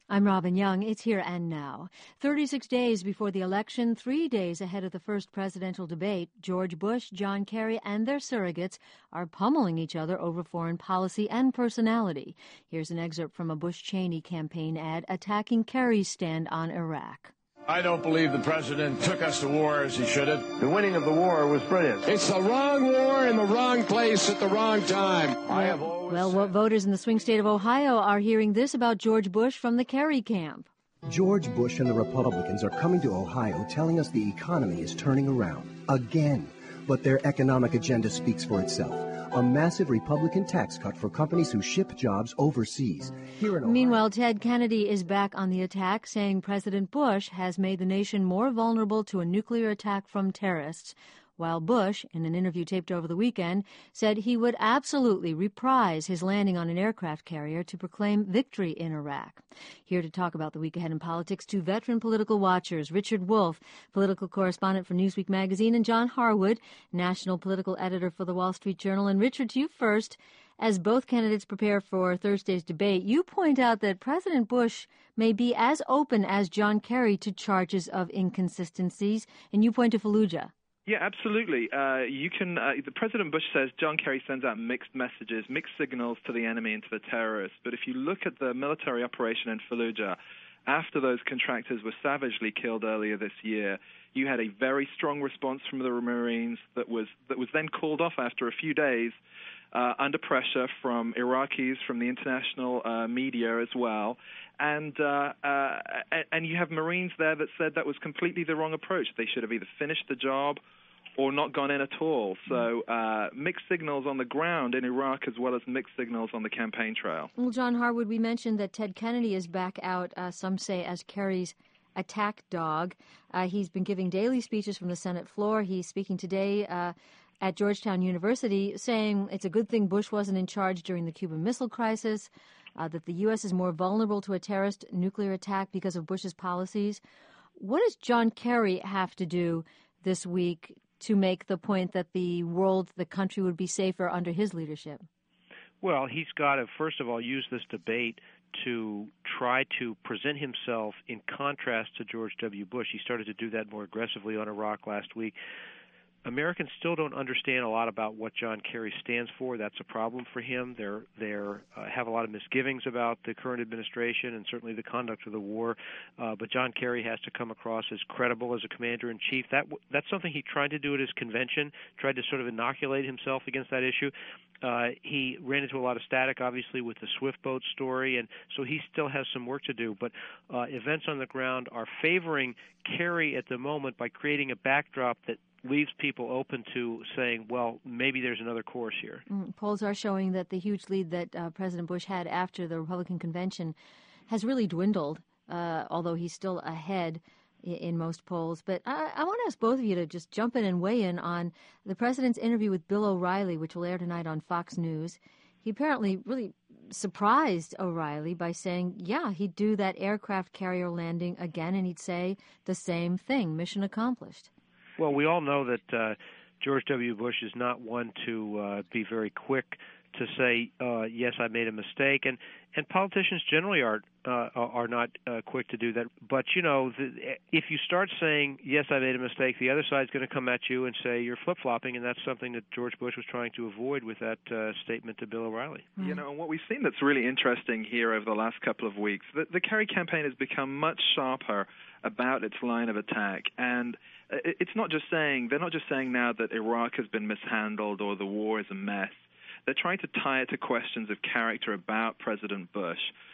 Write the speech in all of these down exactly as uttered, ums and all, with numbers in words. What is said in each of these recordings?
I'm Robin Young. It's Here and Now. thirty-six days before the election, three days ahead of the first presidential debate, George Bush, John Kerry, and their surrogates are pummeling each other over foreign policy and personality. Here's an excerpt from a Bush-Cheney campaign ad attacking Kerry's stand on Iraq. I don't believe the president took us to war as he should have. The winning of the war was brilliant. It's the wrong war in the wrong place at the wrong time. I have always Well, what voters in the swing state of Ohio are hearing this about George Bush from the Kerry camp. George Bush and the Republicans are coming to Ohio telling us the economy is turning around again. But their economic agenda speaks for itself. A massive Republican tax cut for companies who ship jobs overseas. Here in Ohio. Meanwhile, Ted Kennedy is back on the attack, saying President Bush has made the nation more vulnerable to a nuclear attack from terrorists, while Bush, in an interview taped over the weekend, said he would absolutely reprise his landing on an aircraft carrier to proclaim victory in Iraq. Here to talk about the week ahead in politics, two veteran political watchers, Richard Wolff, political correspondent for Newsweek magazine, and John Harwood, national political editor for the Wall Street Journal. And Richard, to you first. As both candidates prepare for Thursday's debate, you point out that President Bush may be as open as John Kerry to charges of inconsistencies, and you point to Fallujah. Yeah, absolutely. Uh, you can. Uh, the President Bush says John Kerry sends out mixed messages, mixed signals to the enemy and to the terrorists. But if you look at the military operation in Fallujah, after those contractors were savagely killed earlier this year, you had a very strong response from the Marines that was that was then called off after a few days uh, under pressure from Iraqis, from the international uh, media as well. And uh, uh, and you have Marines there that said that was completely the wrong approach. They should have either finished the job or not gone in at all. So uh, mixed signals on the ground in Iraq as well as mixed signals on the campaign trail. Well, John Harwood, we mentioned that Ted Kennedy is back out, uh, some say, as Kerry's attack dog. Uh, he's been giving daily speeches from the Senate floor. He's speaking today uh, at Georgetown University, saying it's a good thing Bush wasn't in charge during the Cuban Missile Crisis, uh, that the U S is more vulnerable to a terrorist nuclear attack because of Bush's policies. What does John Kerry have to do this week to make the point that the world, the country would be safer under his leadership? Well, he's got to, first of all, use this debate to try to present himself in contrast to George W. Bush. He started to do that more aggressively on Iraq last week. Americans still don't understand a lot about what John Kerry stands for. That's a problem for him. They're they're uh, have a lot of misgivings about the current administration and certainly the conduct of the war. Uh, but John Kerry has to come across as credible as a commander-in-chief. That that's something he tried to do at his convention, tried to sort of inoculate himself against that issue. Uh, he ran into a lot of static, obviously, with the Swift boat story, and so he still has some work to do. But uh, events on the ground are favoring Kerry at the moment by creating a backdrop that leaves people open to saying, well, maybe there's another course here. Mm, polls are showing that the huge lead that uh, President Bush had after the Republican convention has really dwindled, uh, although he's still ahead in, in most polls. But I, I want to ask both of you to just jump in and weigh in on the president's interview with Bill O'Reilly, which will air tonight on Fox News. He apparently really surprised O'Reilly by saying, yeah, he'd do that aircraft carrier landing again, and he'd say the same thing, mission accomplished. Well, we all know that uh, George W. Bush is not one to uh, be very quick to say, uh, yes, I made a mistake. And, and politicians generally are uh, are not uh, quick to do that. But, you know, the, if you start saying, yes, I made a mistake, the other side's going to come at you and say you're flip-flopping, and that's something that George Bush was trying to avoid with that uh, statement to Bill O'Reilly. Mm-hmm. You know, and what we've seen that's really interesting here over the last couple of weeks, the, the Kerry campaign has become much sharper about its line of attack. And it's not just saying, they're not just saying now that Iraq has been mishandled or the war is a mess. They're trying to tie it to questions of character about President Bush.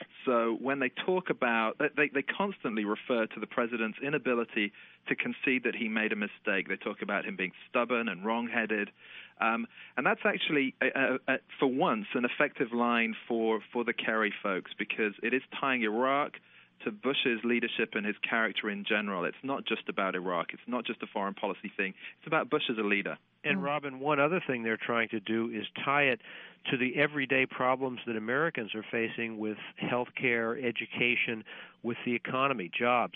So when they talk about, they, they constantly refer to the president's inability to concede that he made a mistake. They talk about him being stubborn and wrong-headed. Um, and that's actually, uh, uh, for once, an effective line for, for the Kerry folks, because it is tying Iraq to Bush's leadership and his character in general. It's not just about Iraq. It's not just a foreign policy thing. It's about Bush as a leader. And, Robin, one other thing they're trying to do is tie it to the everyday problems that Americans are facing with health care, education, with the economy, jobs.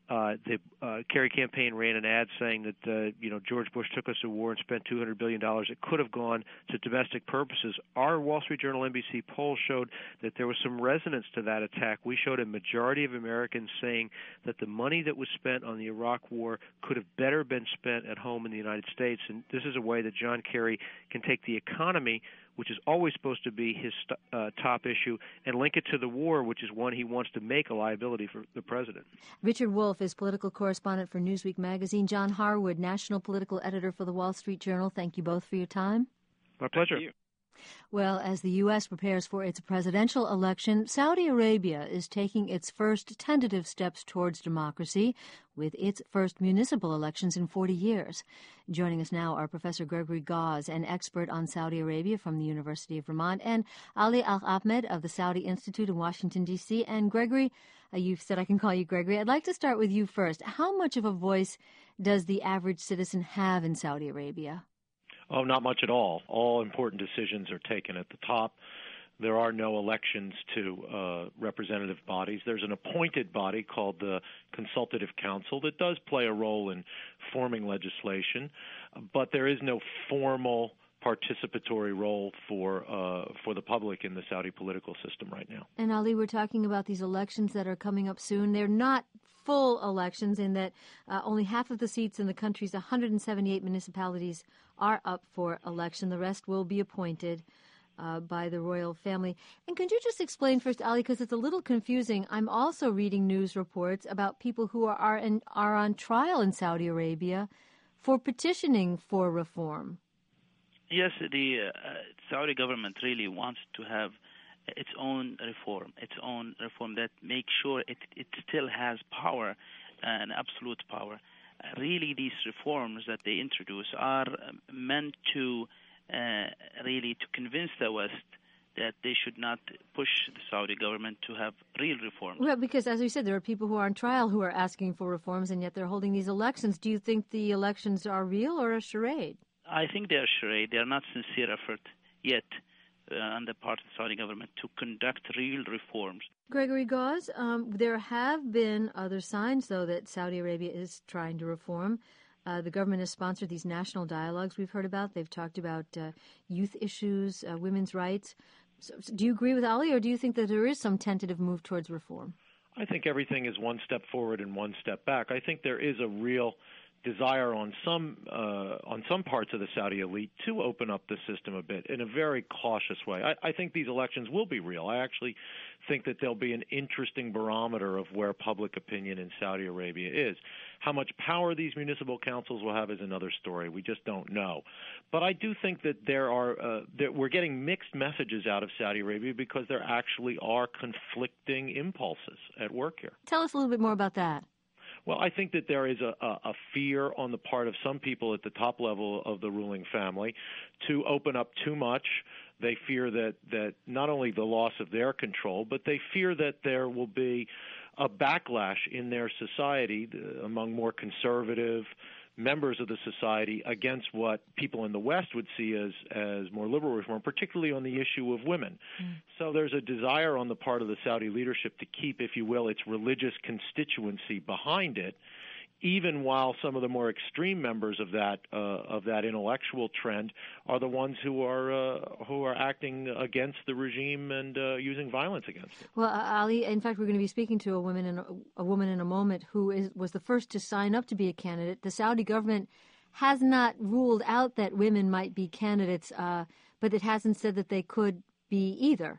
Uh, the uh, Kerry campaign ran an ad saying that uh, you know George Bush took us to war and spent two hundred billion dollars. It could have gone to domestic purposes. Our Wall Street Journal N B C poll showed that there was some resonance to that attack. We showed a majority of Americans saying that the money that was spent on the Iraq War could have better been spent at home in the United States. And this is a way that John Kerry can take the economy, which is always supposed to be his uh, top issue, and link it to the war, which is one he wants to make a liability for the president. Richard Wolff is political correspondent for Newsweek magazine. John Harwood, national political editor for the Wall Street Journal. Thank you both for your time. My pleasure. Well, as the U S prepares for its presidential election, Saudi Arabia is taking its first tentative steps towards democracy with its first municipal elections in forty years. Joining us now are Professor Gregory Gause, an expert on Saudi Arabia from the University of Vermont, and Ali Al-Ahmed of the Saudi Institute in Washington, D C And Gregory, uh, you've said I can call you Gregory. I'd like to start with you first. How much of a voice does the average citizen have in Saudi Arabia? Oh, not much at all. All important decisions are taken at the top. There are no elections to uh, representative bodies. There's an appointed body called the Consultative Council that does play a role in forming legislation, but there is no formal participatory role for uh, for the public in the Saudi political system right now. And Ali, we're talking about these elections that are coming up soon. They're not full elections in that uh, only half of the seats in the country's one hundred seventy-eight municipalities are up for election. The rest will be appointed uh, by the royal family. And could you just explain first, Ali, because it's a little confusing. I'm also reading news reports about people who are are, in, are on trial in Saudi Arabia for petitioning for reform. Yes, the uh, Saudi government really wants to have its own reform, its own reform that makes sure it, it still has power, and absolute power. Uh, really, these reforms that they introduce are meant to uh, really to convince the West that they should not push the Saudi government to have real reforms. Well, because as we said, there are people who are on trial who are asking for reforms, and yet they're holding these elections. Do you think the elections are real or a charade? I think they are charade. They are not sincere effort yet uh, on the part of the Saudi government to conduct real reforms. Gregory Gause, um, there have been other signs, though, that Saudi Arabia is trying to reform. Uh, the government has sponsored these national dialogues we've heard about. They've talked about uh, youth issues, uh, women's rights. So, so do you agree with Ali, or do you think that there is some tentative move towards reform? I think everything is one step forward and one step back. I think there is a real desire on some uh, on some parts of the Saudi elite to open up the system a bit in a very cautious way. I, I think these elections will be real. I actually think that there'll be an interesting barometer of where public opinion in Saudi Arabia is. How much power these municipal councils will have is another story. We just don't know. But I do think that there are uh, that we're getting mixed messages out of Saudi Arabia because there actually are conflicting impulses at work here. Tell us a little bit more about that. Well, I think that there is a, a, a fear on the part of some people at the top level of the ruling family to open up too much. They fear that, that not only the loss of their control, but they fear that there will be a backlash in their society among more conservative members of the society against what people in the West would see as, as more liberal reform, particularly on the issue of women. Mm. So there's a desire on the part of the Saudi leadership to keep, if you will, its religious constituency behind it, even while some of the more extreme members of that uh, of that intellectual trend are the ones who are uh, who are acting against the regime and uh, using violence against it. Well, uh, Ali, in fact, we're going to be speaking to a woman in a, a woman in a moment who is was the first to sign up to be a candidate. The Saudi government has not ruled out that women might be candidates, uh, but it hasn't said that they could be either.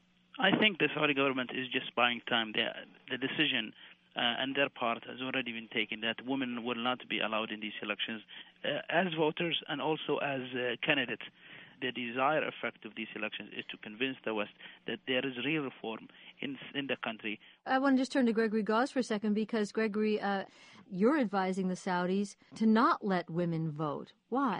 I think the Saudi government is just buying time. The, the decision Uh, and their part has already been taken that women will not be allowed in these elections uh, as voters and also as uh, candidates. The desired effect of these elections is to convince the West that there is real reform in in the country. I want to just turn to Gregory Gause for a second because, Gregory, uh, you're advising the Saudis to not let women vote. Why?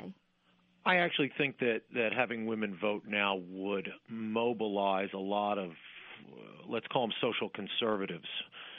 I actually think that, that having women vote now would mobilize a lot of, uh, let's call them social conservatives.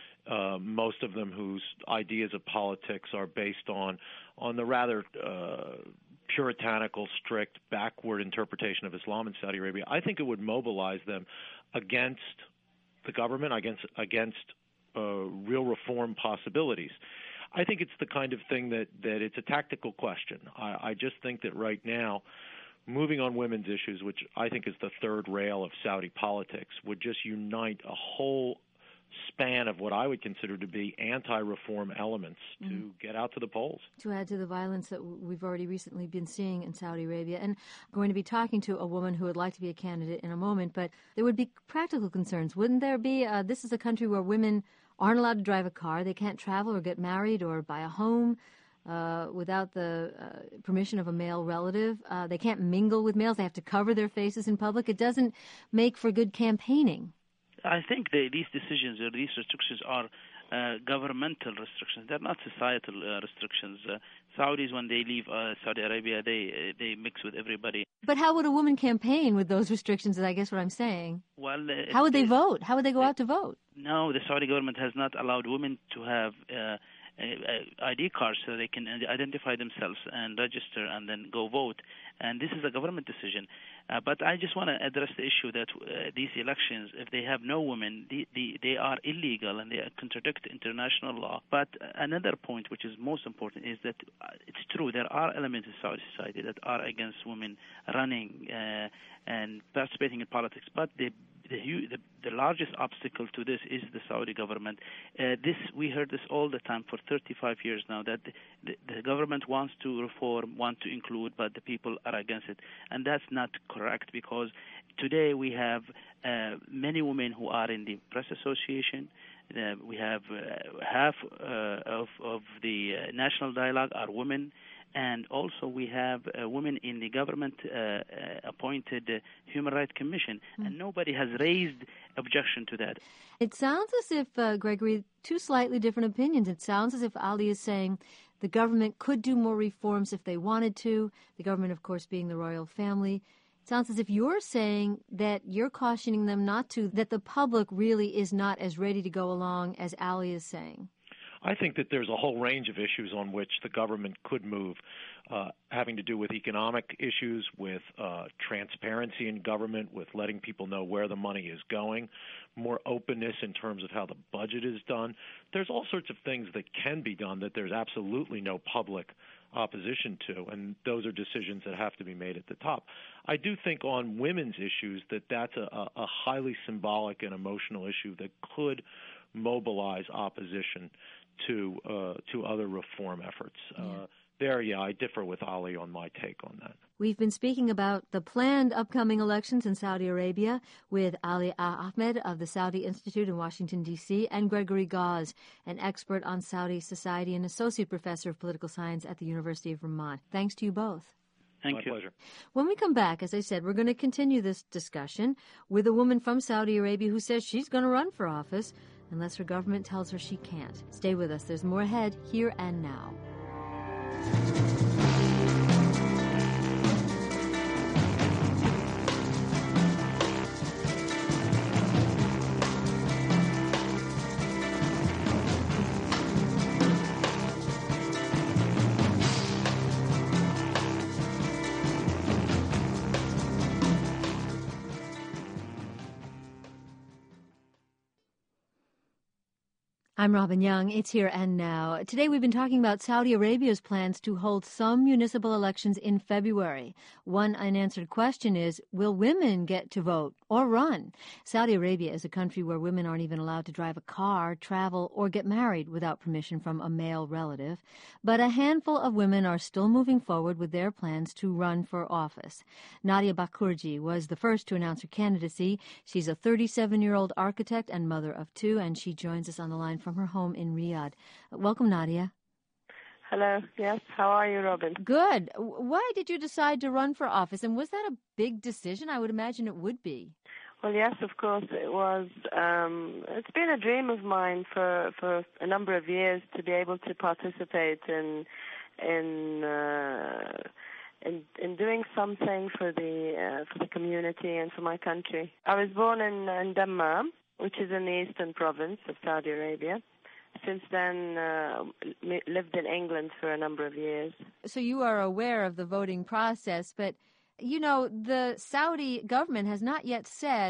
Uh, most of them whose ideas of politics are based on on the rather uh, puritanical, strict, backward interpretation of Islam in Saudi Arabia. I think it would mobilize them against the government, against against uh, real reform possibilities. I think it's the kind of thing that, that it's a tactical question. I, I just think that right now, moving on women's issues, which I think is the third rail of Saudi politics, would just unite a whole span of what I would consider to be anti-reform elements mm. to get out to the polls. To add to the violence that we've already recently been seeing in Saudi Arabia. And I'm going to be talking to a woman who would like to be a candidate in a moment, but there would be practical concerns. Wouldn't there be? Uh, this is a country where women aren't allowed to drive a car. They can't travel or get married or buy a home uh, without the uh, permission of a male relative. Uh, they can't mingle with males. They have to cover their faces in public. It doesn't make for good campaigning. I think they, these decisions or these restrictions are uh, governmental restrictions. They're not societal uh, restrictions. Uh, Saudis, when they leave uh, Saudi Arabia, they they mix with everybody. But how would a woman campaign with those restrictions, is I guess what I'm saying? Well, uh, how would they it, vote? How would they go out to vote? No, the Saudi government has not allowed women to have uh, I D cards so they can identify themselves and register and then go vote. And this is a government decision. Uh, but I just want to address the issue that uh, these elections, if they have no women, the, the, they are illegal and they contradict international law. But another point, which is most important, is that it's true there are elements in Saudi society that are against women running uh, and participating in politics. But the The, the, the largest obstacle to this is the Saudi government. Uh, this we heard this all the time for thirty-five years now, that the, the, the government wants to reform, want to include, but the people are against it. And that's not correct, because today we have uh, many women who are in the Press Association. Uh, we have uh, half uh, of, of the uh, National Dialogue are women. And also we have uh, women in the government-appointed uh, uh, Human Rights Commission, mm. and nobody has raised objection to that. It sounds as if, uh, Gregory, two slightly different opinions. It sounds as if Ali is saying the government could do more reforms if they wanted to, the government, of course, being the royal family. It sounds as if you're saying that you're cautioning them not to, that the public really is not as ready to go along as Ali is saying. I think that there's a whole range of issues on which the government could move, uh, having to do with economic issues, with uh, transparency in government, with letting people know where the money is going, more openness in terms of how the budget is done. There's all sorts of things that can be done that there's absolutely no public opposition to, and those are decisions that have to be made at the top. I do think on women's issues that that's a, a highly symbolic and emotional issue that could mobilize opposition to uh, to other reform efforts. Yeah. Uh, there, yeah, I differ with Ali on my take on that. We've been speaking about the planned upcoming elections in Saudi Arabia with Ali Ahmed of the Saudi Institute in Washington, D C, and Gregory Gause, an expert on Saudi society and associate professor of political science at the University of Vermont. Thanks to you both. Thank My you. pleasure. When we come back, as I said, we're going to continue this discussion with a woman from Saudi Arabia who says she's going to run for office unless her government tells her she can't. Stay with us. There's more ahead, here and now. I'm Robin Young. It's Here and Now. Today we've been talking about Saudi Arabia's plans to hold some municipal elections in February. One unanswered question is, will women get to vote or run? Saudi Arabia is a country where women aren't even allowed to drive a car, travel, or get married without permission from a male relative. But a handful of women are still moving forward with their plans to run for office. Nadia Bakurji was the first to announce her candidacy. She's a thirty-seven-year-old architect and mother of two, and she joins us on the line from her home in Riyadh. Welcome, Nadia. Hello. Yes. How are you, Robin? Good. Why did you decide to run for office, and was that a big decision? I would imagine it would be. Well, yes, of course it was. Um, it's been a dream of mine for for a number of years to be able to participate in in uh, in, in doing something for the uh, for the community and for my country. I was born in, in Dammam, which is in the eastern province of Saudi Arabia. Since then, uh, lived in England for a number of years. So you are aware of the voting process, but, you know, the Saudi government has not yet said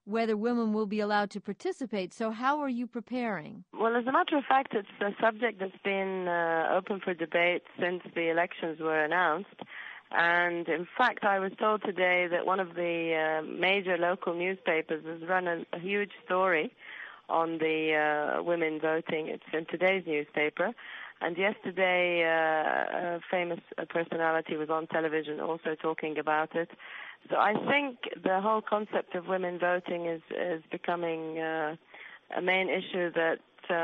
whether women will be allowed to participate. So how are you preparing? Well, as a matter of fact, it's a subject that's been uh, open for debate since the elections were announced. And in fact, I was told today that one of the uh, major local newspapers has run a, a huge story on the uh, women voting. It's in today's newspaper. And yesterday, uh, a famous personality was on television also talking about it. So I think the whole concept of women voting is, is becoming uh, a main issue that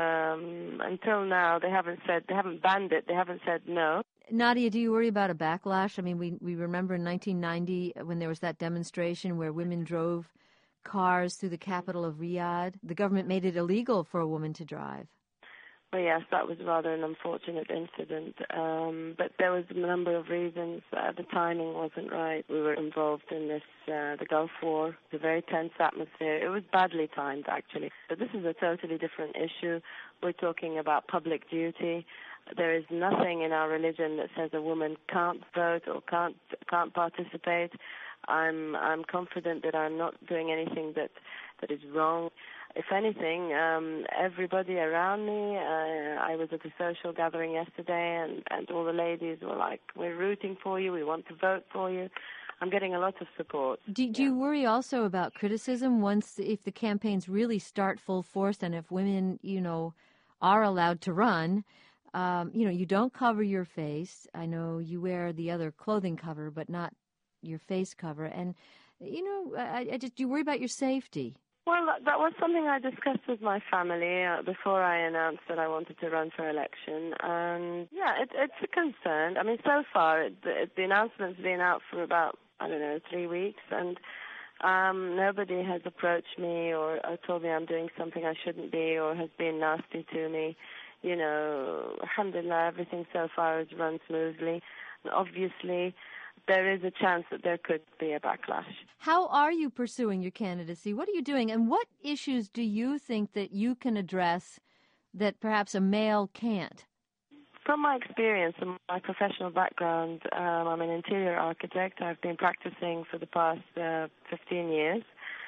um, until now they haven't said, they haven't banned it, they haven't said no. Nadia, do you worry about a backlash? I mean, we, we remember in nineteen ninety when there was that demonstration where women drove cars through the capital of Riyadh. The government made it illegal for a woman to drive. Well, yes, that was rather an unfortunate incident, um, but there was a number of reasons. Uh, the timing wasn't right. We were involved in this, uh, the Gulf War, the very tense atmosphere. It was badly timed, actually. But this is a totally different issue. We're talking about public duty. There is nothing in our religion that says a woman can't vote or can't can't participate. I'm I'm confident that I'm not doing anything that that is wrong. If anything, um, everybody around me, uh, I was at a social gathering yesterday, and, and all the ladies were like, we're rooting for you, we want to vote for you. I'm getting a lot of support. Do, do yeah. you worry also about criticism once, if the campaigns really start full force and if women, you know, are allowed to run, um, you know, you don't cover your face. I know you wear the other clothing cover, but not your face cover. And, you know, I, I just, do you worry about your safety? Well, that was something I discussed with my family uh, before I announced that I wanted to run for election. And, yeah, it, it's a concern. I mean, so far, it, the, the announcement's been out for about, I don't know, three weeks, and um, nobody has approached me or, or told me I'm doing something I shouldn't be or has been nasty to me. You know, alhamdulillah, everything so far has run smoothly. And obviously, there is a chance that there could be a backlash. How are you pursuing your candidacy? What are you doing? And what issues do you think that you can address that perhaps a male can't? From my experience and my professional background, um, I'm an interior architect. I've been practicing for the past uh, fifteen years.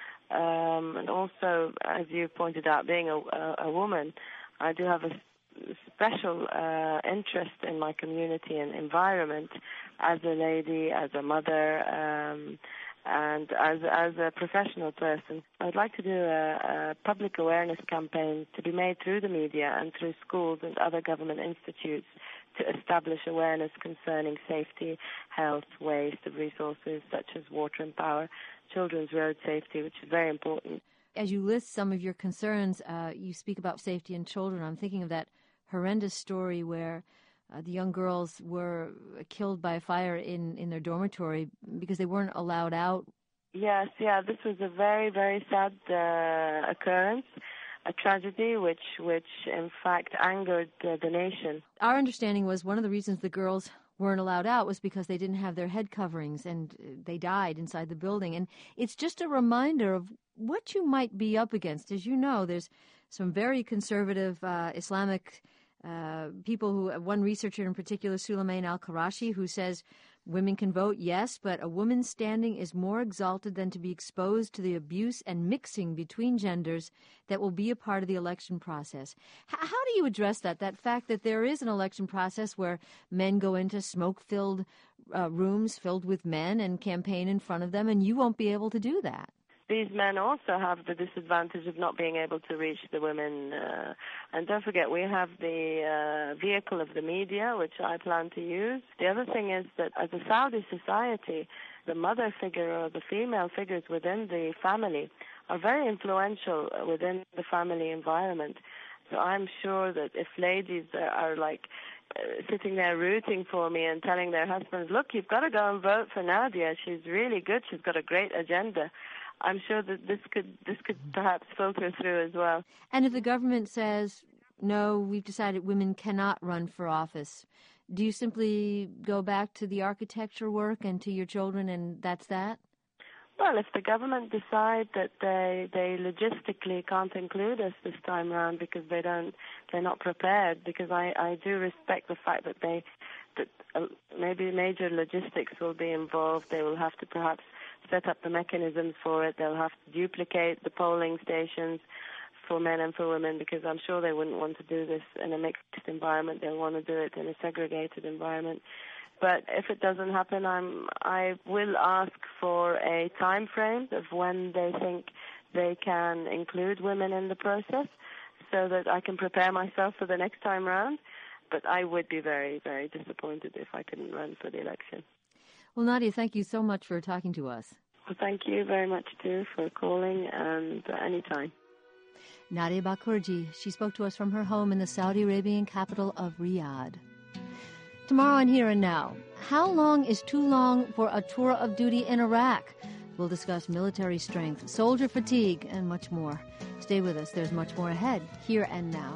Um, and also, as you pointed out, being a, a, a woman, I do have a special uh, interest in my community and environment as a lady, as a mother, um, and as as a professional person. I'd like to do a, a public awareness campaign to be made through the media and through schools and other government institutes to establish awareness concerning safety, health, waste of resources such as water and power, children's road safety, which is very important. As you list some of your concerns, uh, you speak about safety in children. I'm thinking of that horrendous story where uh, the young girls were killed by a fire in, in their dormitory because they weren't allowed out. Yes, yeah, this was a very, very sad uh, occurrence, a tragedy which, which in fact, angered uh, the nation. Our understanding was one of the reasons the girls weren't allowed out was because they didn't have their head coverings and they died inside the building. And it's just a reminder of what you might be up against. As you know, there's some very conservative uh, Islamic uh, people who, one researcher in particular, Suleiman al-Qarashi, who says women can vote, yes, but a woman's standing is more exalted than to be exposed to the abuse and mixing between genders that will be a part of the election process. H- how do you address that, that fact that there is an election process where men go into smoke-filled uh, rooms filled with men and campaign in front of them, and you won't be able to do that? These men also have the disadvantage of not being able to reach the women. Uh, and don't forget, we have the uh, vehicle of the media, which I plan to use. The other thing is that as a Saudi society, the mother figure or the female figures within the family are very influential within the family environment. So I'm sure that if ladies are, are like uh, sitting there rooting for me and telling their husbands, look, you've got to go and vote for Nadia. She's really good. She's got a great agenda. I'm sure that this could this could perhaps filter through as well. And if the government says, no, we've decided women cannot run for office, do you simply go back to the architecture work and to your children and that's that? Well, if the government decide that they they logistically can't include us this time around because they don't, they're not prepared, because I, I do respect the fact that they that uh, maybe major logistics will be involved. They will have to perhaps set up the mechanisms for it. They'll have to duplicate the polling stations for men and for women, because I'm sure they wouldn't want to do this in a mixed environment. They'll want to do it in a segregated environment. But if it doesn't happen, I'm, I will ask for a time frame of when they think they can include women in the process so that I can prepare myself for the next time round. But I would be very, very disappointed if I couldn't run for the election. Well, Nadia, thank you so much for talking to us. Well, thank you very much, too, for calling, and uh, anytime. Nadia Bakurji. She spoke to us from her home in the Saudi Arabian capital of Riyadh. Tomorrow on Here and Now, how long is too long for a tour of duty in Iraq? We'll discuss military strength, soldier fatigue, and much more. Stay with us. There's much more ahead. Here and Now.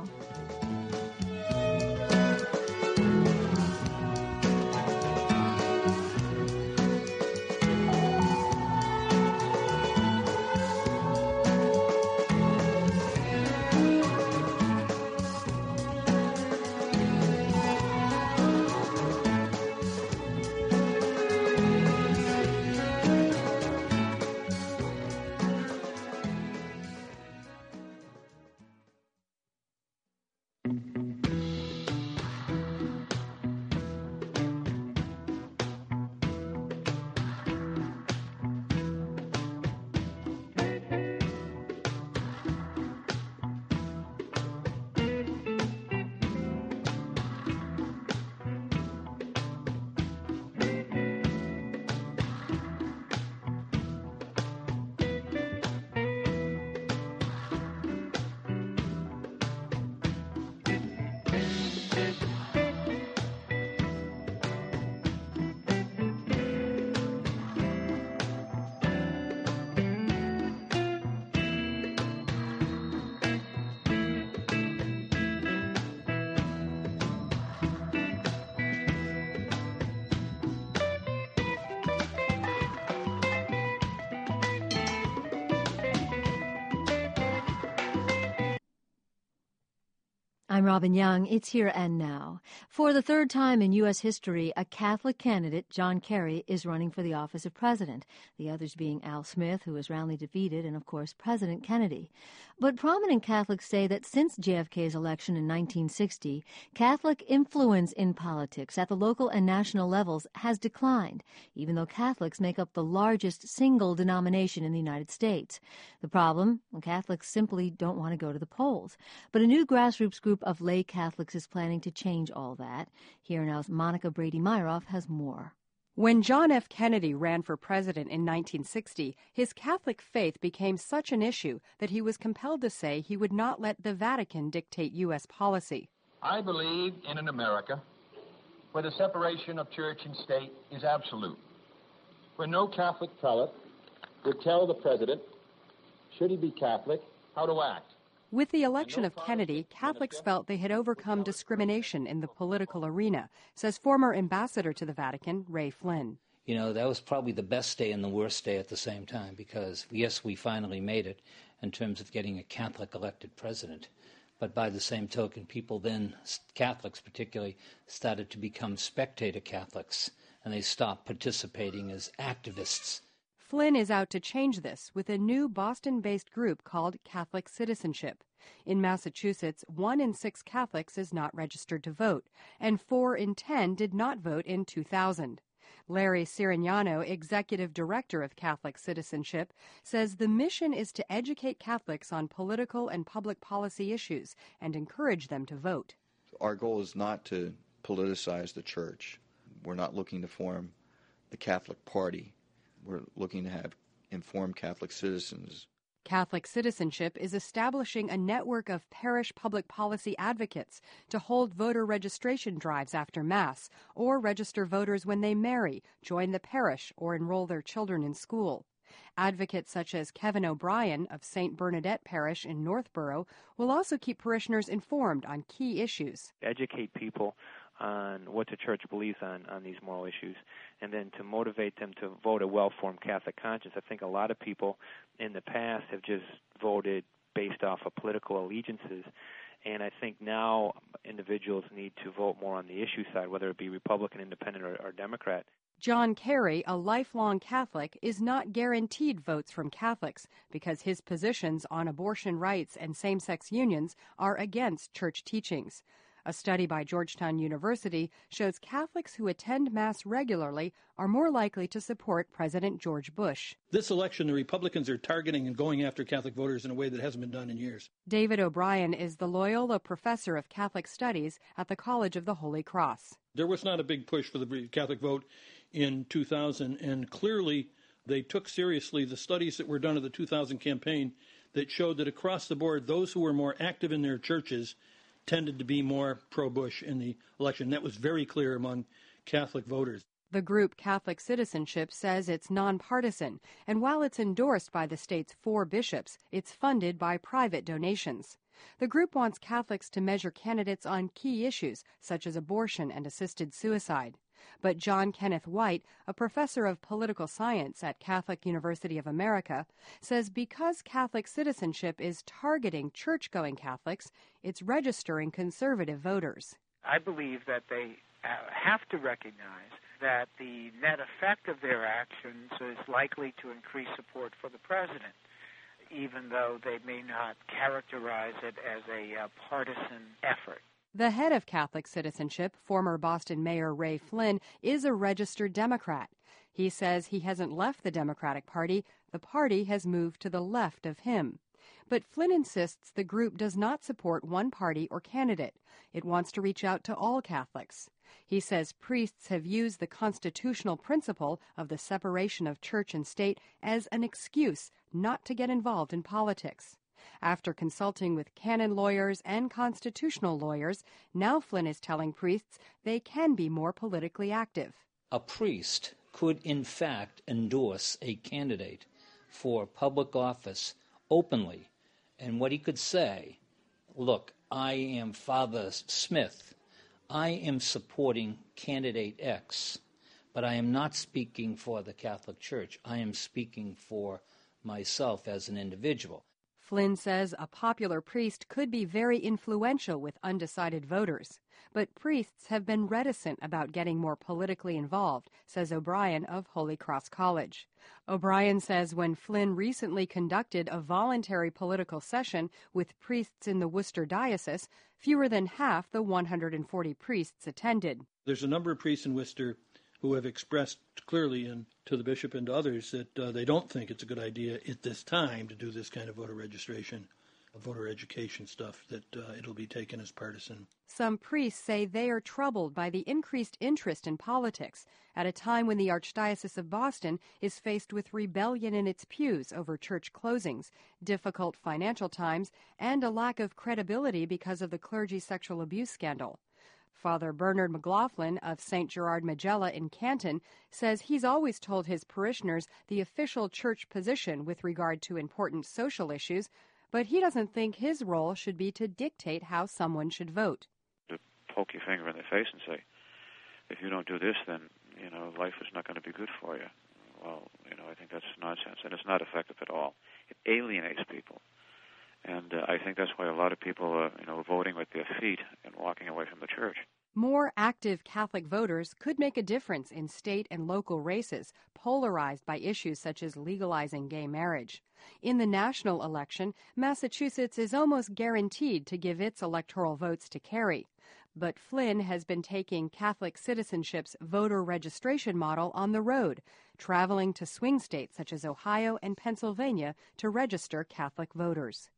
I'm Robin Young. It's Here and Now. For the third time in U S history, a Catholic candidate, John Kerry, is running for the office of president, the others being Al Smith, who was roundly defeated, and, of course, President Kennedy. But prominent Catholics say that since J F K's election in nineteen sixty, Catholic influence in politics at the local and national levels has declined, even though Catholics make up the largest single denomination in the United States. The problem? Well, Catholics simply don't want to go to the polls. But a new grassroots group of lay Catholics is planning to change all that. Here Now's Monica Brady-Myroff has more. When John F. Kennedy ran for president in nineteen sixty, his Catholic faith became such an issue that he was compelled to say he would not let the Vatican dictate U S policy. I believe in an America where the separation of church and state is absolute, where no Catholic prelate would tell the president, should he be Catholic, how to act. With the election of Kennedy, Catholics felt they had overcome discrimination in the political arena, says former ambassador to the Vatican, Ray Flynn. You know, that was probably the best day and the worst day at the same time, because, yes, we finally made it in terms of getting a Catholic elected president. But by the same token, people then, Catholics particularly, started to become spectator Catholics, and they stopped participating as activists. Flynn is out to change this with a new Boston-based group called Catholic Citizenship. In Massachusetts, one in six Catholics is not registered to vote, and four in ten did not vote in two thousand. Larry Sirignano, executive director of Catholic Citizenship, says the mission is to educate Catholics on political and public policy issues and encourage them to vote. Our goal is not to politicize the church. We're not looking to form the Catholic Party. We're looking to have informed Catholic citizens. Catholic Citizenship is establishing a network of parish public policy advocates to hold voter registration drives after Mass, or register voters when they marry, join the parish, or enroll their children in school. Advocates such as Kevin O'Brien of Saint Bernadette Parish in Northborough will also keep parishioners informed on key issues. Educate people on what the church believes on, on these moral issues, and then to motivate them to vote a well-formed Catholic conscience. I think a lot of people in the past have just voted based off of political allegiances, and I think now individuals need to vote more on the issue side, whether it be Republican, Independent, or, or Democrat. John Kerry, a lifelong Catholic, is not guaranteed votes from Catholics because his positions on abortion rights and same-sex unions are against church teachings. A study by Georgetown University shows Catholics who attend Mass regularly are more likely to support President George Bush. This election, the Republicans are targeting and going after Catholic voters in a way that hasn't been done in years. David O'Brien is the Loyola Professor of Catholic Studies at the College of the Holy Cross. There was not a big push for the Catholic vote in two thousand, and clearly they took seriously the studies that were done at the two thousand campaign that showed that across the board, those who were more active in their churches tended to be more pro-Bush in the election. That was very clear among Catholic voters. The group Catholic Citizenship says it's nonpartisan, and while it's endorsed by the state's four bishops, it's funded by private donations. The group wants Catholics to measure candidates on key issues, such as abortion and assisted suicide. But John Kenneth White, a professor of political science at Catholic University of America, says because Catholic Citizenship is targeting church-going Catholics, it's registering conservative voters. I believe that they have to recognize that the net effect of their actions is likely to increase support for the president, even though they may not characterize it as a uh, partisan effort. The head of Catholic Citizenship, former Boston Mayor Ray Flynn, is a registered Democrat. He says he hasn't left the Democratic Party. The party has moved to the left of him. But Flynn insists the group does not support one party or candidate. It wants to reach out to all Catholics. He says priests have used the constitutional principle of the separation of church and state as an excuse not to get involved in politics. After consulting with canon lawyers and constitutional lawyers, now Flynn is telling priests they can be more politically active. A priest could, in fact, endorse a candidate for public office openly, and what he could say, look, I am Father Smith. I am supporting candidate X, but I am not speaking for the Catholic Church. I am speaking for myself as an individual. Flynn says a popular priest could be very influential with undecided voters. But priests have been reticent about getting more politically involved, says O'Brien of Holy Cross College. O'Brien says when Flynn recently conducted a voluntary political session with priests in the Worcester Diocese, fewer than half the one hundred forty priests attended. There's a number of priests in Worcester who have expressed clearly and to the bishop and to others that uh, they don't think it's a good idea at this time to do this kind of voter registration, voter education stuff, that uh, it'll be taken as partisan. Some priests say they are troubled by the increased interest in politics at a time when the Archdiocese of Boston is faced with rebellion in its pews over church closings, difficult financial times, and a lack of credibility because of the clergy sexual abuse scandal. Father Bernard McLaughlin of Saint Gerard Majella in Canton says he's always told his parishioners the official church position with regard to important social issues, but he doesn't think his role should be to dictate how someone should vote. To poke your finger in the face and say, if you don't do this, then, you know, life is not going to be good for you. Well, you know, I think that's nonsense, and it's not effective at all. It alienates people. And uh, I think that's why a lot of people are, you know, voting with their feet and walking away from the church. More active Catholic voters could make a difference in state and local races polarized by issues such as legalizing gay marriage. In the national election, Massachusetts is almost guaranteed to give its electoral votes to Kerry. But Flynn has been taking Catholic Citizenship's voter registration model on the road, traveling to swing states such as Ohio and Pennsylvania to register Catholic voters.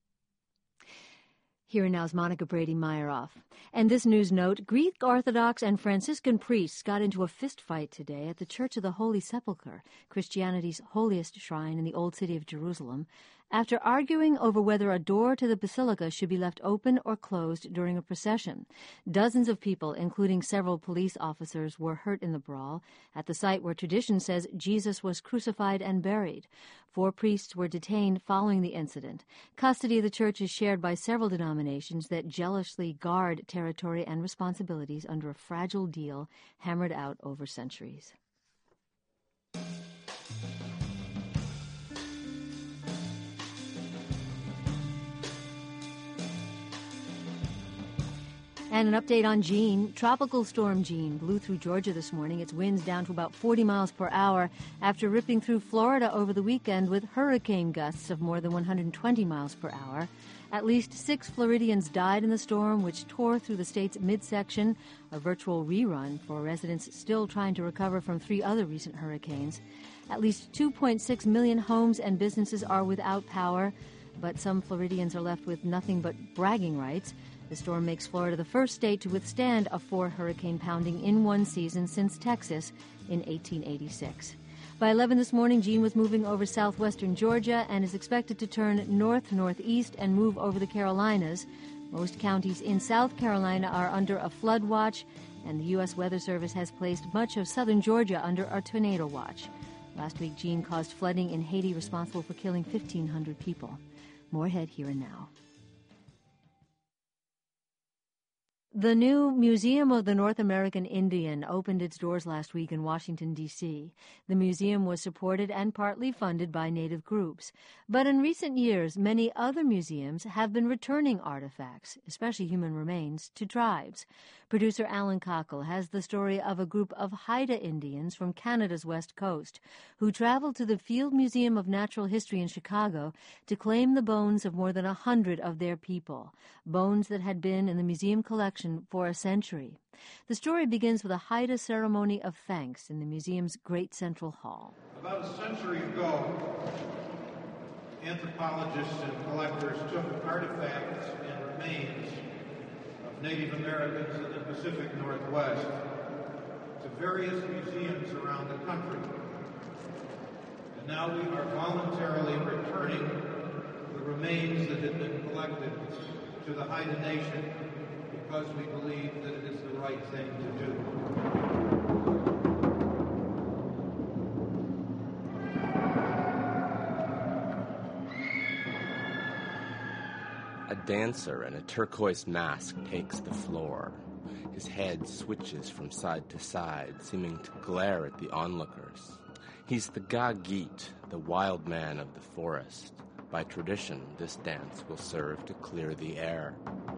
Here now is Monica Brady-Myeroff. And this news note, Greek Orthodox and Franciscan priests got into a fistfight today at the Church of the Holy Sepulchre, Christianity's holiest shrine in the Old City of Jerusalem, after arguing over whether a door to the basilica should be left open or closed during a procession. Dozens of people, including several police officers, were hurt in the brawl at the site where tradition says Jesus was crucified and buried. Four priests were detained following the incident. Custody of the church is shared by several denominations that jealously guard territory and responsibilities under a fragile deal hammered out over centuries. And an update on Jean. Tropical storm Jean blew through Georgia this morning. Its winds down to about forty miles per hour after ripping through Florida over the weekend with hurricane gusts of more than one hundred twenty miles per hour. At least six Floridians died in the storm, which tore through the state's midsection, a virtual rerun for residents still trying to recover from three other recent hurricanes. At least two point six million homes and businesses are without power, but some Floridians are left with nothing but bragging rights. The storm makes Florida the first state to withstand a four-hurricane pounding in one season since Texas in eighteen eighty-six. By eleven this morning, Jean was moving over southwestern Georgia and is expected to turn north-northeast and move over the Carolinas. Most counties in South Carolina are under a flood watch, and the U S Weather Service has placed much of southern Georgia under a tornado watch. Last week, Jean caused flooding in Haiti responsible for killing fifteen hundred people. More ahead here and now. The new Museum of the North American Indian opened its doors last week in Washington, D C The museum was supported and partly funded by Native groups. But in recent years, many other museums have been returning artifacts, especially human remains, to tribes. Producer Alan Cockle has the story of a group of Haida Indians from Canada's west coast who traveled to the Field Museum of Natural History in Chicago to claim the bones of more than a hundred of their people, bones that had been in the museum collection for a century. The story begins with a Haida ceremony of thanks in the museum's Great Central Hall. About a century ago, anthropologists and collectors took artifacts and remains of Native Americans in the Pacific Northwest to various museums around the country. And now we are voluntarily returning the remains that had been collected to the Haida Nation because we believe that it is the right thing to do. A dancer in a turquoise mask takes the floor. His head switches from side to side, seeming to glare at the onlookers. He's the Gagit, the wild man of the forest. By tradition, this dance will serve to clear the air.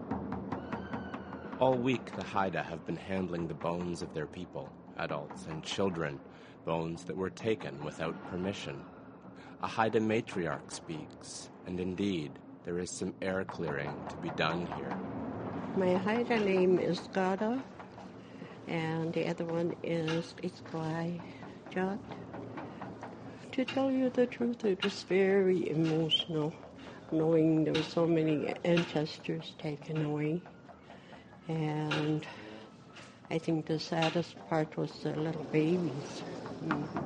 All week, the Haida have been handling the bones of their people, adults and children, bones that were taken without permission. A Haida matriarch speaks, and indeed, there is some air clearing to be done here. My Haida name is Gada, and the other one is Isklai Jat. To tell you the truth, it was very emotional, knowing there were so many ancestors taken away. And I think the saddest part was the little babies. Mm-hmm.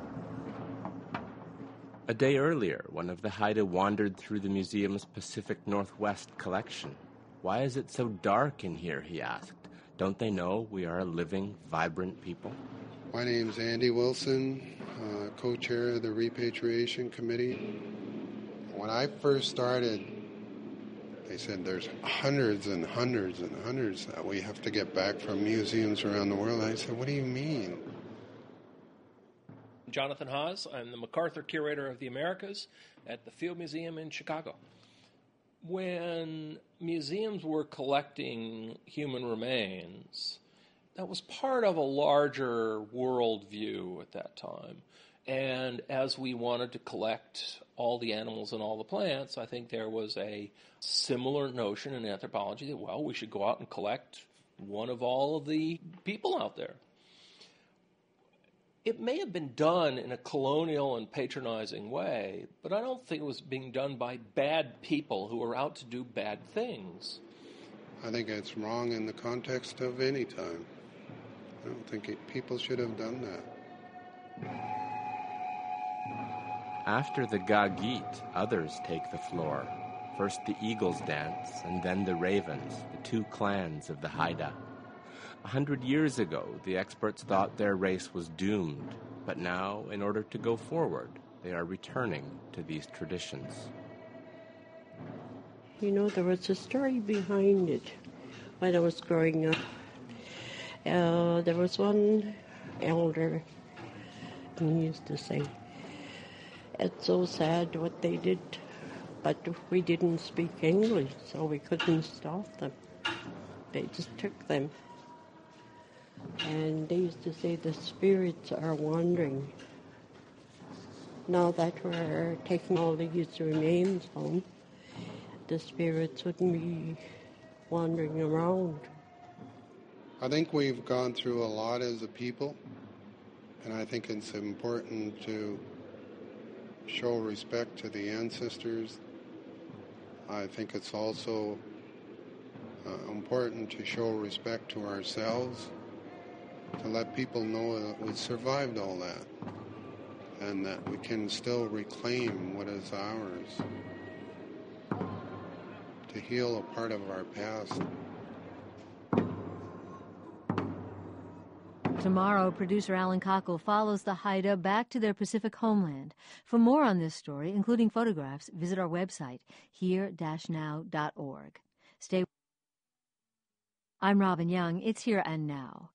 A day earlier, one of the Haida wandered through the museum's Pacific Northwest collection. Why is it so dark in here, he asked. Don't they know we are a living, vibrant people? My name's Andy Wilson, uh, co-chair of the Repatriation Committee. When I first started, they said there's hundreds and hundreds and hundreds that we have to get back from museums around the world. I said, what do you mean? Jonathan Haas. I'm the MacArthur Curator of the Americas at the Field Museum in Chicago. When museums were collecting human remains, that was part of a larger worldview at that time. And as we wanted to collect all the animals and all the plants, I think there was a similar notion in anthropology that, well, we should go out and collect one of all of the people out there. It may have been done in a colonial and patronizing way, but I don't think it was being done by bad people who were out to do bad things. I think it's wrong in the context of any time. I don't think it, people should have done that. After the Gagit, others take the floor. First the eagles dance, and then the ravens, the two clans of the Haida. A hundred years ago, the experts thought their race was doomed, but now, in order to go forward, they are returning to these traditions. You know, there was a story behind it when I was growing up. Uh, there was one elder, and he used to say, it's so sad what they did, but we didn't speak English, so we couldn't stop them. They just took them. And they used to say the spirits are wandering. Now that we're taking all these remains home, the spirits wouldn't be wandering around. I think we've gone through a lot as a people, and I think it's important to show respect to the ancestors. I think it's also uh, important to show respect to ourselves, to let people know that we survived all that and that we can still reclaim what is ours, to heal a part of our past. Tomorrow, producer Alan Cockle follows the Haida back to their Pacific homeland. For more on this story, including photographs, visit our website, here dash now dot org. Stay. I'm Robin Young. It's Here and Now.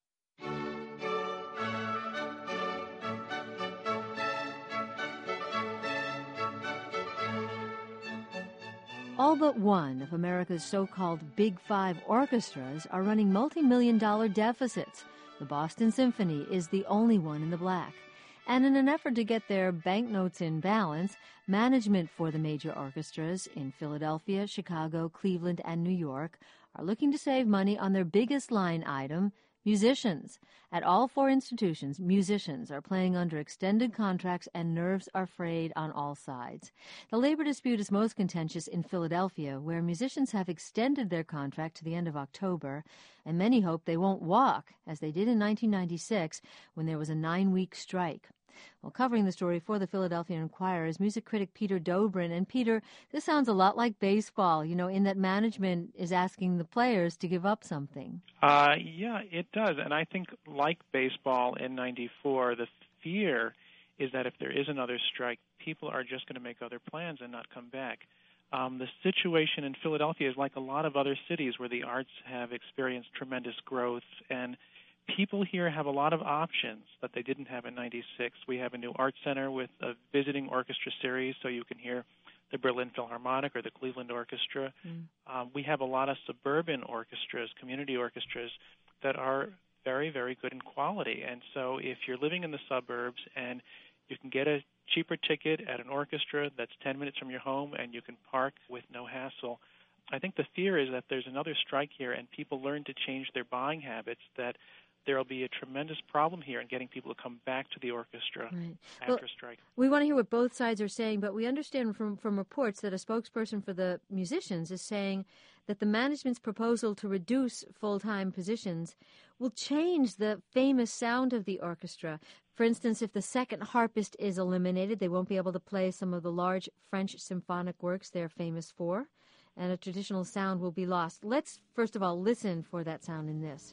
All but one of America's so-called Big Five orchestras are running multi-million dollar deficits. The Boston Symphony is the only one in the black. And in an effort to get their banknotes in balance, management for the major orchestras in Philadelphia, Chicago, Cleveland, and New York are looking to save money on their biggest line item, musicians. At all four institutions, musicians are playing under extended contracts and nerves are frayed on all sides. The labor dispute is most contentious in Philadelphia, where musicians have extended their contract to the end of October, and many hope they won't walk, as they did in nineteen ninety-six when there was a nine-week strike. Well, covering the story for the Philadelphia Inquirer is music critic Peter Dobrin. And Peter, this sounds a lot like baseball, you know, in that management is asking the players to give up something. Uh, yeah, it does. And I think, like baseball in ninety-four, the fear is that if there is another strike, people are just going to make other plans and not come back. Um, the situation in Philadelphia is like a lot of other cities where the arts have experienced tremendous growth, and people here have a lot of options that they didn't have in ninety-six. We have a new art center with a visiting orchestra series, so you can hear the Berlin Philharmonic or the Cleveland Orchestra. Mm. Um, we have a lot of suburban orchestras, community orchestras, that are very, very good in quality. And so if you're living in the suburbs and you can get a cheaper ticket at an orchestra that's ten minutes from your home and you can park with no hassle, I think the fear is that there's another strike here and people learn to change their buying habits, that there will be a tremendous problem here in getting people to come back to the orchestra right. after well, a strike. We want to hear what both sides are saying, but we understand from, from reports that a spokesperson for the musicians is saying that the management's proposal to reduce full-time positions will change the famous sound of the orchestra. For instance, if the second harpist is eliminated, they won't be able to play some of the large French symphonic works they're famous for, and a traditional sound will be lost. Let's, first of all, listen for that sound in this.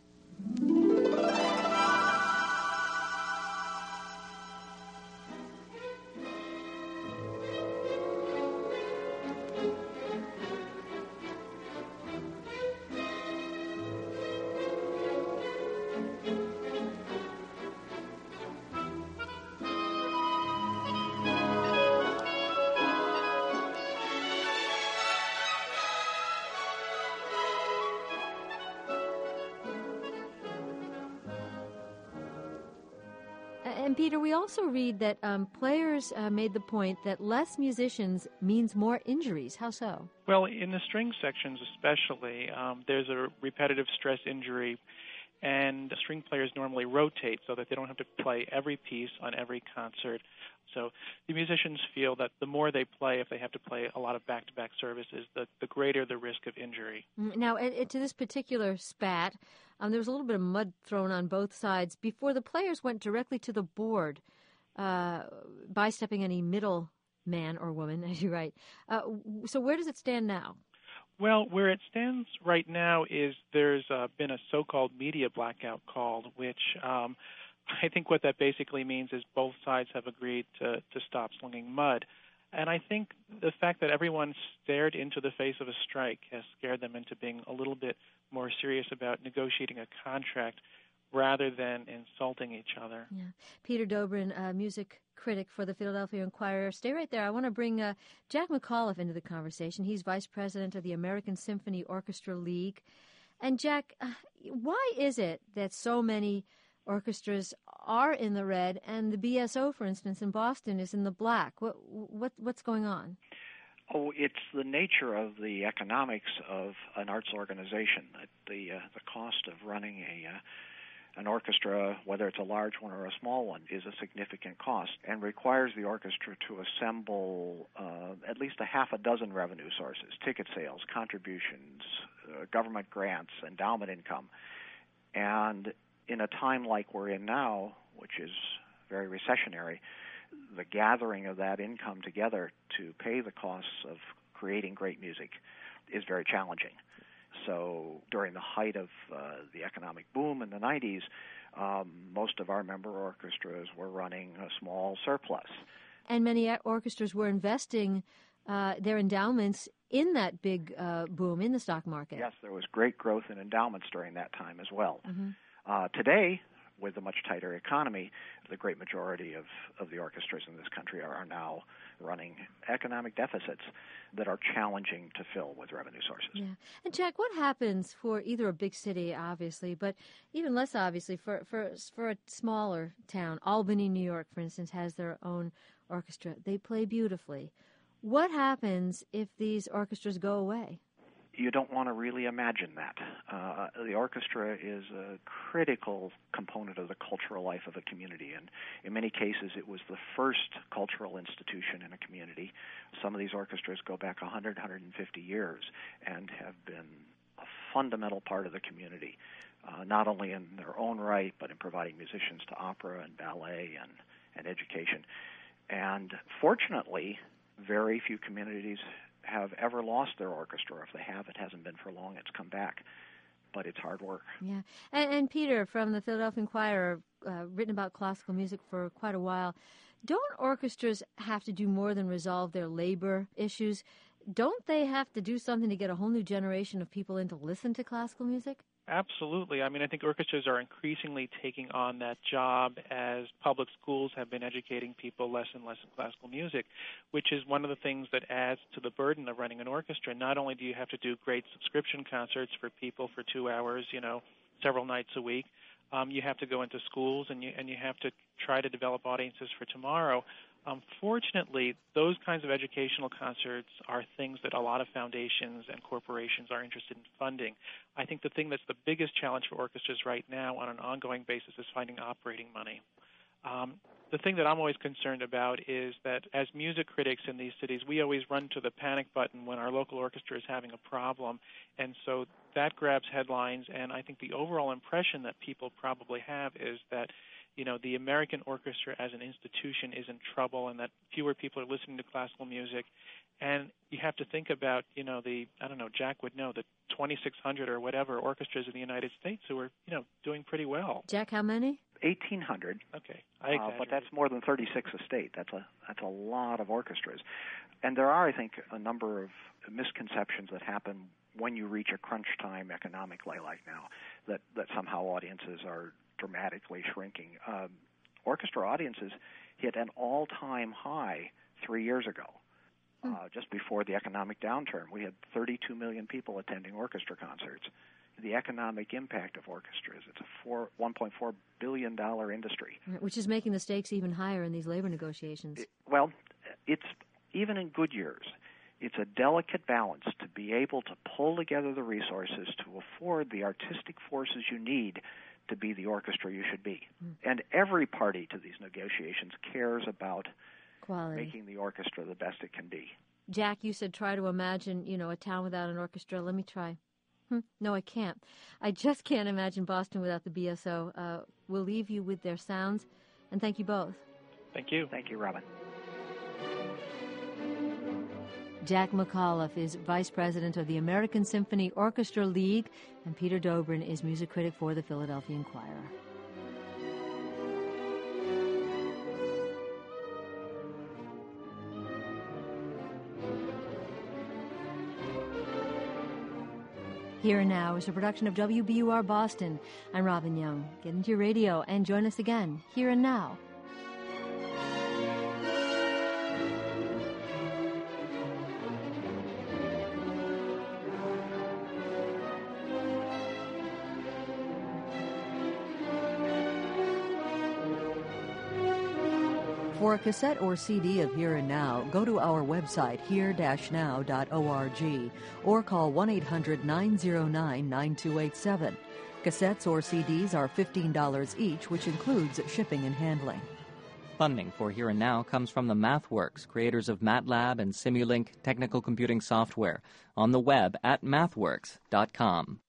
And, Peter, we also read that um, players uh, made the point that less musicians means more injuries. How so? Well, in the string sections especially, um, there's a repetitive stress injury, and string players normally rotate so that they don't have to play every piece on every concert. So the musicians feel that the more they play, if they have to play a lot of back-to-back services, the, the greater the risk of injury. Now, it, it, to this particular spat, um, there was a little bit of mud thrown on both sides before the players went directly to the board, uh, by-stepping any middle man or woman, as you write. Uh, so where does it stand now? Well, where it stands right now is there's uh, been a so-called media blackout called, which um, I think what that basically means is both sides have agreed to, to stop slinging mud. And I think the fact that everyone stared into the face of a strike has scared them into being a little bit more serious about negotiating a contract rather than insulting each other. Yeah. Peter Dobrin, uh, music critic for the Philadelphia Inquirer. Stay right there. I want to bring uh, Jack McAuliffe into the conversation. He's vice president of the American Symphony Orchestra League. And Jack, uh, why is it that so many orchestras are in the red and the B S O, for instance, in Boston is in the black? What, what what's going on? Oh, it's the nature of the economics of an arts organization. The uh, the cost of running a uh, an orchestra, whether it's a large one or a small one, is a significant cost and requires the orchestra to assemble uh, at least a half a dozen revenue sources: ticket sales, contributions, uh, government grants, endowment income. And in a time like we're in now, which is very recessionary, the gathering of that income together to pay the costs of creating great music is very challenging. So during the height of uh, the economic boom in the nineties, um, most of our member orchestras were running a small surplus. And many orchestras were investing uh, their endowments in that big uh, boom in the stock market. Yes, there was great growth in endowments during that time as well. Mm-hmm. Uh, today, with a much tighter economy, the great majority of, of the orchestras in this country are, are now running economic deficits that are challenging to fill with revenue sources. Yeah. And Jack, what happens for either a big city, obviously, but even less obviously for, for, for a smaller town? Albany, New York, for instance, has their own orchestra. They play beautifully. What happens if these orchestras go away? You don't want to really imagine that. Uh, the orchestra is a critical component of the cultural life of a community, and in many cases it was the first cultural institution in a community. Some of these orchestras go back one hundred, one hundred fifty years and have been a fundamental part of the community, uh, not only in their own right, but in providing musicians to opera and ballet and, and education. And fortunately, very few communities have ever lost their orchestra. If they have, it hasn't been for long. It's come back, but it's hard work. Yeah. And, and Peter from the Philadelphia Inquirer, uh, written about classical music for quite a while. Don't orchestras have to do more than resolve their labor issues? Don't they have to do something to get a whole new generation of people in to listen to classical music? Absolutely. I mean, I think orchestras are increasingly taking on that job as public schools have been educating people less and less in classical music, which is one of the things that adds to the burden of running an orchestra. Not only do you have to do great subscription concerts for people for two hours, you know, several nights a week, um, you have to go into schools and you and you have to try to develop audiences for tomorrow. Um, fortunately, those kinds of educational concerts are things that a lot of foundations and corporations are interested in funding. I think the thing that's the biggest challenge for orchestras right now on an ongoing basis is finding operating money. Um, the thing that I'm always concerned about is that as music critics in these cities, we always run to the panic button when our local orchestra is having a problem, and so that grabs headlines, and I think the overall impression that people probably have is that you know, the American orchestra as an institution is in trouble and that fewer people are listening to classical music. And you have to think about, you know, the, I don't know, Jack would know, the twenty-six hundred or whatever orchestras in the United States who are, you know, doing pretty well. Jack, how many? eighteen hundred. Okay. I uh, but that's more than thirty-six a state. That's a, that's a lot of orchestras. And there are, I think, a number of misconceptions that happen when you reach a crunch time economically like now, that, that somehow audiences are dramatically shrinking. Um, orchestra audiences hit an all-time high three years ago, hmm. uh, just before the economic downturn. We had thirty-two million people attending orchestra concerts. The economic impact of orchestras, it's a four, one point four billion dollars industry. Which is making the stakes even higher in these labor negotiations. It, well, it's even in good years. It's a delicate balance to be able to pull together the resources to afford the artistic forces you need to be the orchestra you should be. Mm. And every party to these negotiations cares about quality, making the orchestra the best it can be. Jack, you said try to imagine, you know, a town without an orchestra. Let me try. Hmm. No, I can't. I just can't imagine Boston without the B S O. Uh, we'll leave you with their sounds, and thank you both. Thank you. Thank you, Robin. Jack McAuliffe is Vice President of the American Symphony Orchestra League, and Peter Dobrin is music critic for the Philadelphia Inquirer. Here and Now is a production of W B U R Boston. I'm Robin Young. Get into your radio and join us again, Here and Now. For a cassette or C D of Here and Now, go to our website, here dash now dot org, or call one eight hundred nine oh nine nine two eight seven. Cassettes or C Ds are fifteen dollars each, which includes shipping and handling. Funding for Here and Now comes from the MathWorks, creators of MATLAB and Simulink technical computing software, on the web at mathworks dot com.